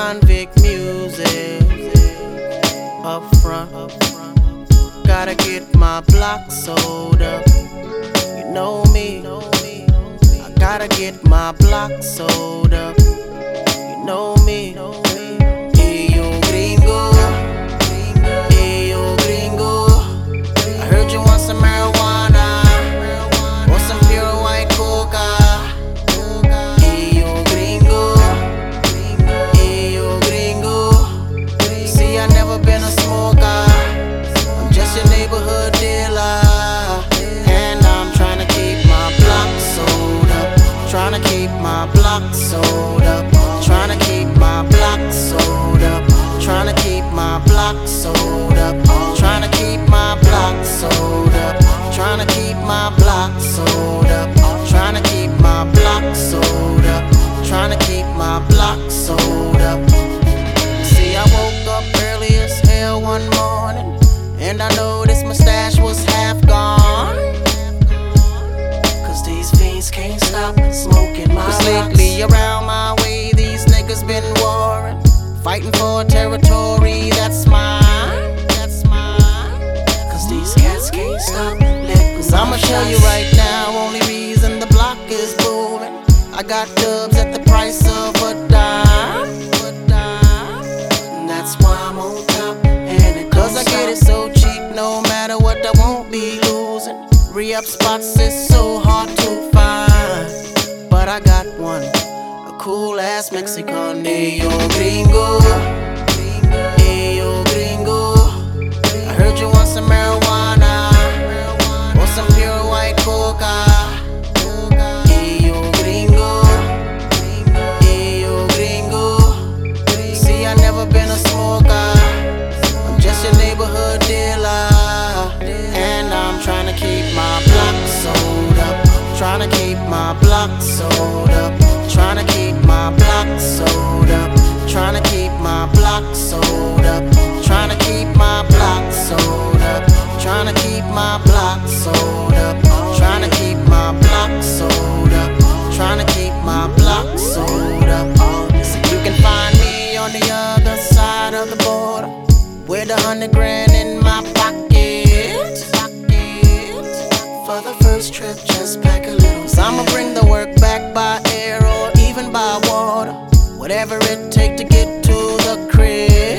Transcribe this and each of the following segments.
convict music up front. Gotta get my block sold up. You know me. I gotta get my block sold up. You know me. Hey yo gringo, hey yo gringo. I heard you want some marijuana or some pure white coca. Hey yo gringo, hey yo gringo. See, I never been a smoker. I'm just your neighborhood dealer, and I'm tryna keep my block sold up. Tryna keep my block sold up. Tryna keep my block sold up. Tryna keep my block sold up. Tryna keep my block sold up. Tryna keep my block sold up. Tryna keep my block sold up. Tryna keep my block sold up. See, I woke up early as hell one morning, and I noticed my stash was half gone. Cause these fiends can't stop smoking my blocks. Lately around my way, these niggas been warring, fighting for territory that's mine. Cause these cats can't stop letting. Cause I'ma show you right now, only reason the block is booming, I got dubs at the price of a dime. And that's why I'm on top, and it cause I get it so cheap, no matter what I won't be losing. Re-up spots is so hard to find, but I got one, a cool ass Mexican. Hey yo gringo, hey yo gringo. I heard you want some marijuana or some pure white coca. Hey yo gringo, hey yo gringo. See, I never been a smoker. I'm just your neighborhood dealer, and I'm tryna keep my block sold up. Tryna keep my block sold up. Tryna keep my block sold up. Tryna keep my block sold up. Tryna keep my block sold up. Tryna keep my block sold up. Tryna keep my block sold up. Tryna keep my block sold up. So you can find me on the other side of the border with 100 grand in my pocket. For the first trip, just pack a little. Cause I'ma bring the work back by air or even by water, whatever it take to get to the crib.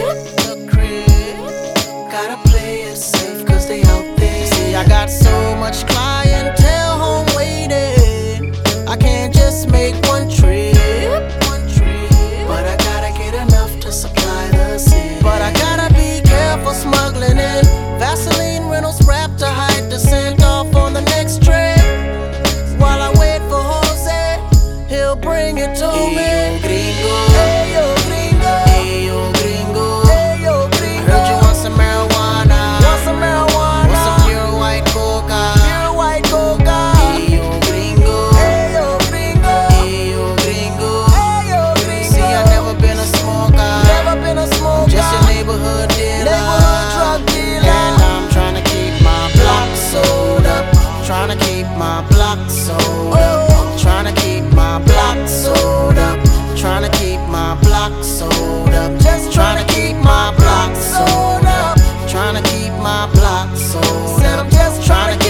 Gotta play it safe cause they out there. See, I got so much clientele home waiting, I can't just make one trip. But I gotta get enough to supply the city. But I gotta be careful smuggling in Vaseline Reynolds wrap to hide the scent off on the next trip. While I wait for Jose, he'll bring it to me. Hey yo gringo, hey yo gringo, hey yo gringo, hey yo gringo. I heard you want some marijuana, want some pure white coca, Hey yo gringo, hey yo gringo, hey yo gringo, hey yo gringo. See, I never been a smoker, I'm just your neighborhood dealer, and I'm tryna keep my block sold up. Tryna keep my block sold up. Tryna keep my block sold up. Tryna keep my block sold up. Just tryna keep my block sold up. Tryna keep my block sold up. Said I'm just tryna